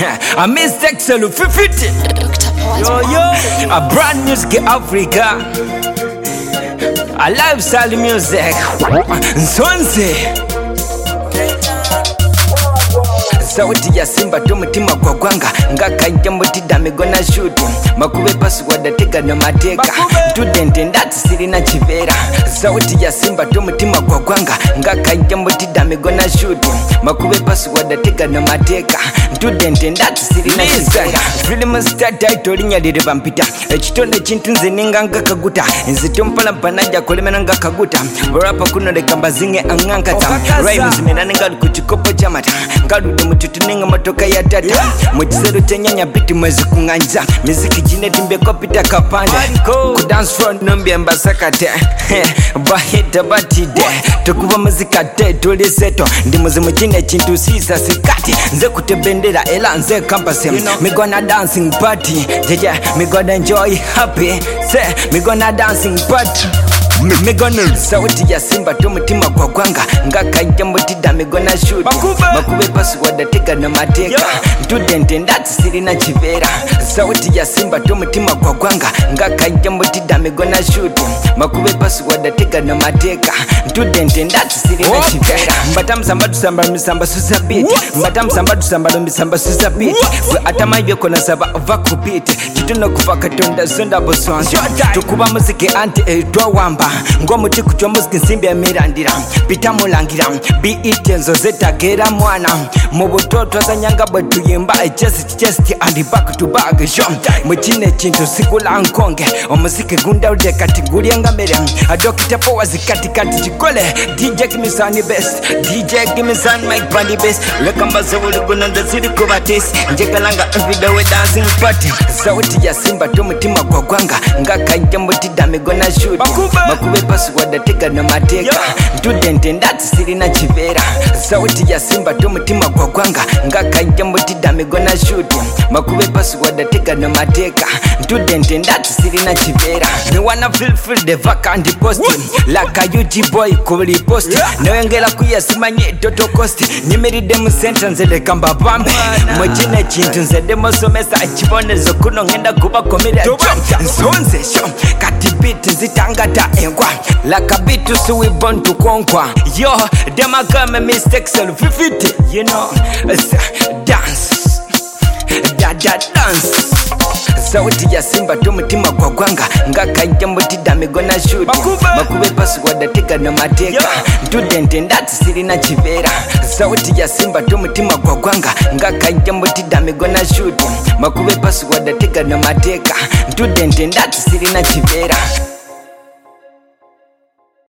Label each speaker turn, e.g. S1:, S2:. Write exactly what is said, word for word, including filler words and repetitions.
S1: I miss Texel fifty. Yo yo, a brand music Africa. A lifestyle music. Nsonze. Sauti ya simba tumutima kwa gwanga ngaka njambo tidamigo na shuti makube password atega no mateka student ndati sirina chivera. Sauti ya simba tumutima kwa gwanga ngaka njambo tidamigo na shuti makube password atega no mateka student ndati sirina chivera. Film star title linyalire bampita ekitonde kintu nze ninga ngakaguta nzito mpala mpanaja kolemena ngakaguta rapa kuno leka mbazinge angankata rhymes menane ngali ku kikopo chamata ngalude tutuninga motoka ya tata mukisero chenyanya biti mwezi kunganza miziki jineti mbeko pita kapanda ku dance floor nombi ambasakate bahita batide tukuba muzika te tuli seto ndi muzimu kine kintu sisa sikati nze kutebendera ela nze campus me gonna dancing party jeje me gonna enjoy happy say me gonna dancing party me gonna. Sauti ya simba tumutima kwa gwanga ngaka njambo tidamigo na shoot makube password atega no mateka student ndati sirina chivera. Sauti ya simba tumutima kwa gwanga ngaka njambo tidamigo na shoot makube password atega no mateka student ndati sirina chivera. Mbata msamba tusamba misamba susabiti mbata msamba tusamba misamba susabiti atamaye kona saba vakupite kituno kuva katonda zonda boswanza tukuba muziki anti etwa wamba ngomuti kutwa muziki nsimbi ya mirandira pita mulangira beat enzo zetagera mwana mu butoto azanyanga bwetuyimba chest chest and back to back show mukine kintu sikula nkonge omuziki gunda uje kategori ngambere adokita power zikati kati chikole D J give me sunny best D J give me sun mic bandi best lekamba zebuli kunanda ziri kubatis njekalanga video we dancing party. Sauti ya simba tumutima kwa gwanga ngaka njambo tidamigo na shoot makube password atega no mateka student ndati sirina chivera. Sauti ya simba tumutima kwa gwanga ngaka njambo tidamigo na shoot makube password atega no mateka student ndati sirina chivera. Me wanna feel feel the vacant post like a U G boy kuli post nawengela kuyasimanye toto cost nimeride mu sentence le kamba bambe mukine kintu nze demo somesa kibonezo kuno ngenda kuba komera nsonze sho kati beat nzitangata engwa like a beat so we born to conquer yo dem a come mistakes and fifty you know dance da da dance. Sauti ya simba tumutima kwa gwanga ngaka njambo tidamigo na shoot makube password atega no mateka student ndati sirina chivera. Sauti ya simba tumutima kwa gwanga ngaka njambo tidamigo na shoot makube password atega no mateka student ndati sirina chivera.